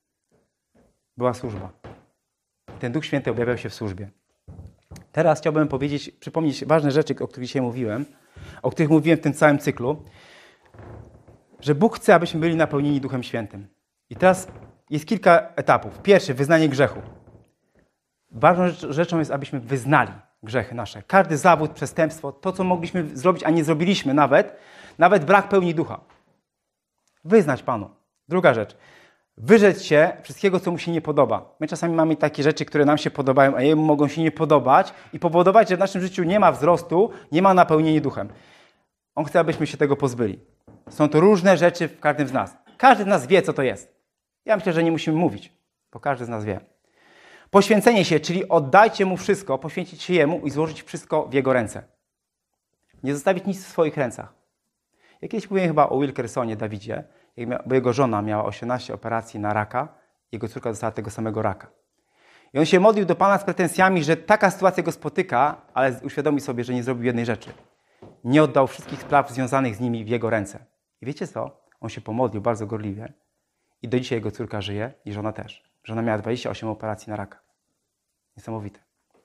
Speaker 1: była służba. Ten Duch Święty objawiał się w służbie. Teraz chciałbym powiedzieć, przypomnieć ważne rzeczy, o których dzisiaj mówiłem, o których mówiłem w tym całym cyklu, że Bóg chce, abyśmy byli napełnieni Duchem Świętym. I teraz jest kilka etapów. Pierwszy, wyznanie grzechu. Ważną rzeczą jest, abyśmy wyznali grzechy nasze. Każdy zawód, przestępstwo, to, co mogliśmy zrobić, a nie zrobiliśmy nawet, nawet brak pełni ducha. Wyznać Panu. Druga rzecz. Wyrzec się wszystkiego, co mu się nie podoba. My czasami mamy takie rzeczy, które nam się podobają, a jemu mogą się nie podobać i powodować, że w naszym życiu nie ma wzrostu, nie ma napełnienia duchem. On chce, abyśmy się tego pozbyli. Są to różne rzeczy w każdym z nas. Każdy z nas wie, co to jest. Ja myślę, że nie musimy mówić, bo każdy z nas wie. Poświęcenie się, czyli oddajcie mu wszystko, poświęcić się jemu i złożyć wszystko w jego ręce. Nie zostawić nic w swoich rękach. Ja kiedyś mówiłem chyba o Wilkersonie Dawidzie, bo jego żona miała osiemnaście operacji na raka, jego córka dostała tego samego raka. I on się modlił do Pana z pretensjami, że taka sytuacja go spotyka, ale uświadomił sobie, że nie zrobił jednej rzeczy. Nie oddał wszystkich spraw związanych z nimi w jego ręce. I wiecie co? On się pomodlił bardzo gorliwie i do dzisiaj jego córka żyje i żona też. Żona miała dwadzieścia osiem operacji na raka. Niesamowite.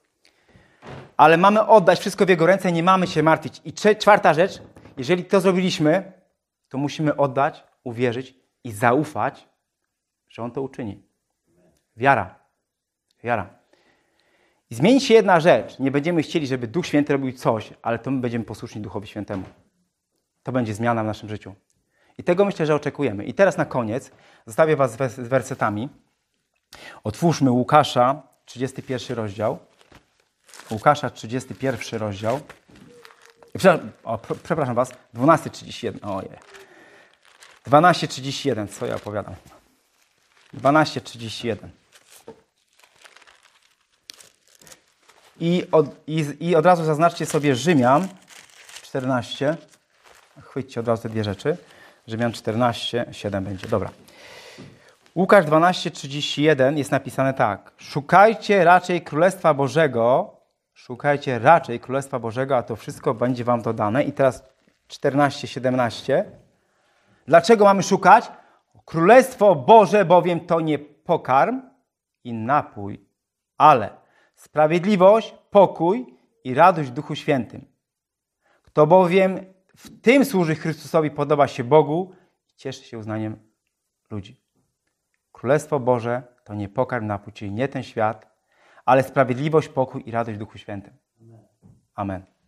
Speaker 1: Ale mamy oddać wszystko w jego ręce, nie mamy się martwić. I czwarta rzecz, jeżeli to zrobiliśmy, to musimy oddać, uwierzyć i zaufać, że on to uczyni. Wiara. Wiara. I zmieni się jedna rzecz. Nie będziemy chcieli, żeby Duch Święty robił coś, ale to my będziemy posłuszni Duchowi Świętemu. To będzie zmiana w naszym życiu. I tego myślę, że oczekujemy. I teraz na koniec zostawię was z wersetami. Otwórzmy Łukasza, trzydziesty pierwszy rozdział. Łukasza, trzydziesty pierwszy rozdział. Przepraszam, o, przepraszam was, dwunasty trzydzieści jeden. Ojej. dwanaście trzydzieści jeden, co ja opowiadam? dwanaście trzydzieści jeden. I od, i, I od razu zaznaczcie sobie Rzymian czternaście. Chwyćcie od razu te dwie rzeczy. Rzymian czternaście, siedem będzie. Dobra. Łukasz dwanaście trzydzieści jeden jest napisane tak. Szukajcie raczej Królestwa Bożego, szukajcie raczej Królestwa Bożego, a to wszystko będzie wam dodane. I teraz czternaście siedemnaście. Dlaczego mamy szukać? Królestwo Boże bowiem to nie pokarm i napój, ale sprawiedliwość, pokój i radość w Duchu Świętym. Kto bowiem w tym służy Chrystusowi, podoba się Bogu i cieszy się uznaniem ludzi. Królestwo Boże to nie pokarm, napój, czyli nie ten świat, ale sprawiedliwość, pokój i radość w Duchu Świętym. Amen.